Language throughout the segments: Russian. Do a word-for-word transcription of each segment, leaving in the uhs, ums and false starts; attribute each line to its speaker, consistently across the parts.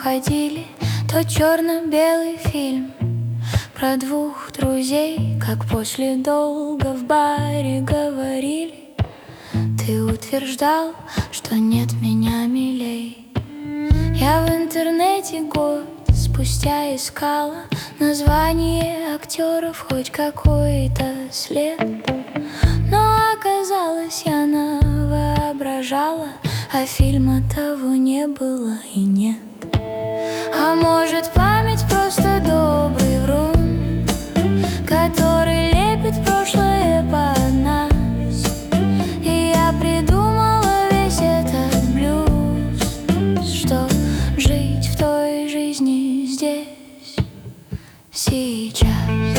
Speaker 1: уходили. Тот черно-белый фильм про двух друзей, как после долга в баре говорили. Ты утверждал, что нет меня милей. Я в интернете год спустя искала название актеров, хоть какой-то след. Но оказалось, я навоображала, а фильма того не было и нет. А может, память просто добрый врун, который лепит прошлое под нас. И я придумала весь этот блюз, что жить в той жизни здесь, сейчас.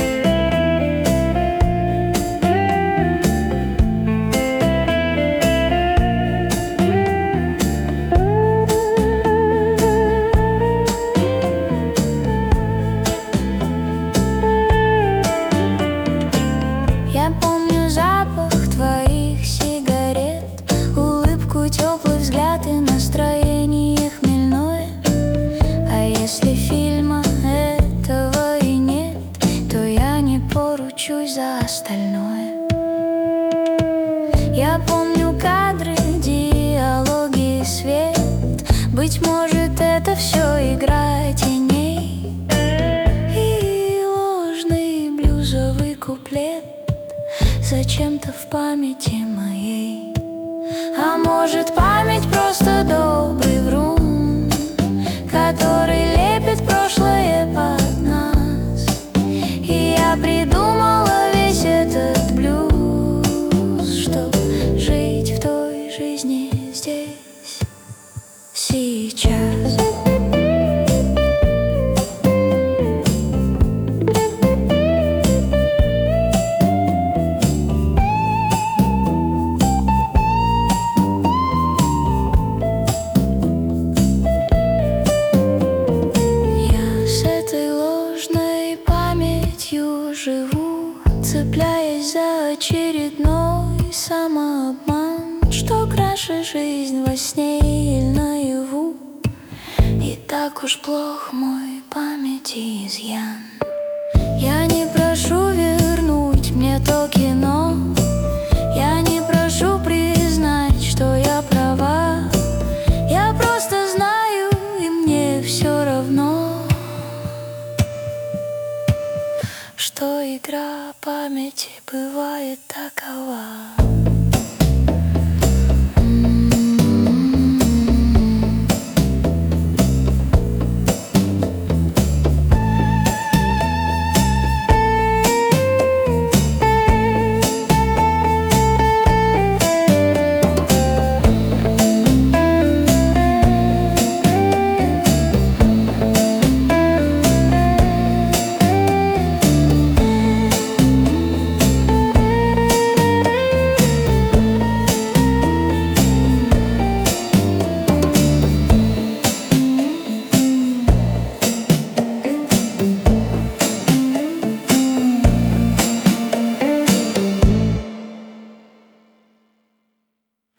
Speaker 1: Я помню запах твоих сигарет, улыбку, теплый взгляд и настроение хмельное. А если фильма этого и нет, то я не поручусь за остальное. Я помню кадры, диалоги, свет. Быть может, это все игра теней и ложный блюзовый куплет зачем-то в памяти моей. А может, память просто добрый врун, который лепит прошлое под нас. И я придумала весь этот блюз, чтоб жить в той жизни здесь, сейчас. Живу, цепляясь за очередной самообман, что краше жизнь во сне или наяву. И так уж плох мой памяти изъян. Я не прошу вернуть мне то кино, я не прошу признать, что я права. Я просто знаю, и мне все равно, что игра памяти бывает такова.